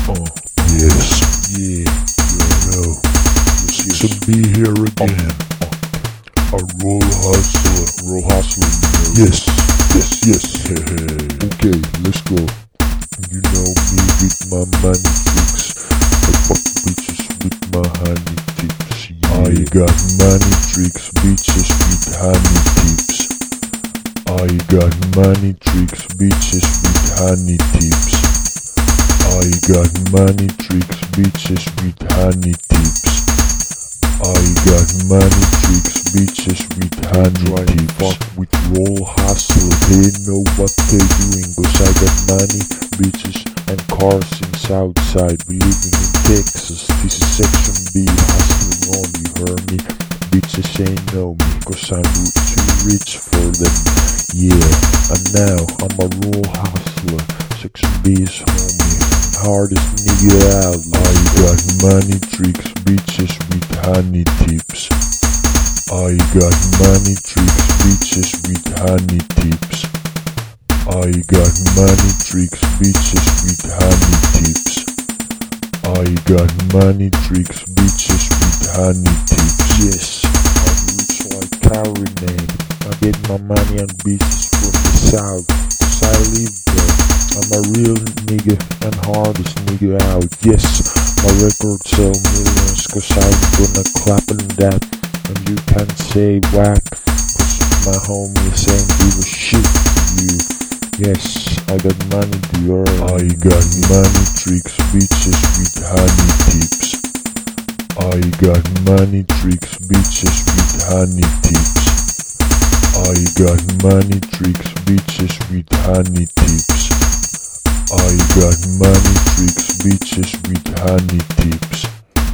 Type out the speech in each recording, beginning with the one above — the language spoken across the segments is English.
Yes, yeah, you know. To be here again. A roll hustler, you know. Yes. Okay, let's go. You know me with my money tricks. I fuck bitches with my honey tips. Yeah. I got money tricks, bitches with honey tips. I got money tricks, bitches with honey tips. I got money tricks, bitches with honey tips. I got money tricks, bitches with honey tips. Fuck with roll hustler, they know what they doing. Cause I got money, bitches and cars in Southside. We living in Texas, this is section B. Hustling on, you heard me? Bitches ain't know me, cause I'm too rich for them. Yeah, and now I'm a roll hustler. Section B is homie, hardest nigga out. I got money tricks, bitches with honey tips. I got money tricks, bitches with honey tips. I got money tricks, bitches with honey tips. I got money tricks, bitches with honey tips. Yes, I'm rich like Carrie, man. I get my money and bitches from the South, cause I live there. I'm a real nigga and hardest nigga out. Yes, my records sell millions, cause I'm gonna clap on that. And you can't say whack, cause my homies ain't give a shit to you. Yes, I got money to earn. I got money tricks, bitches with honey tips. I got money tricks, bitches with honey tips. I got money tricks, bitches with honey tips. I got money tricks, bitches with honey tips.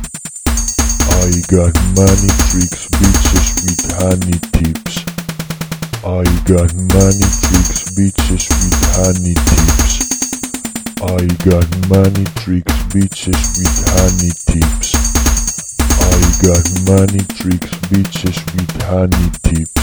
I got money tricks, bitches with honey tips. I got money tricks, bitches with honey tips. I got money tricks, bitches with honey tips. I got money tricks, bitches with honey tips.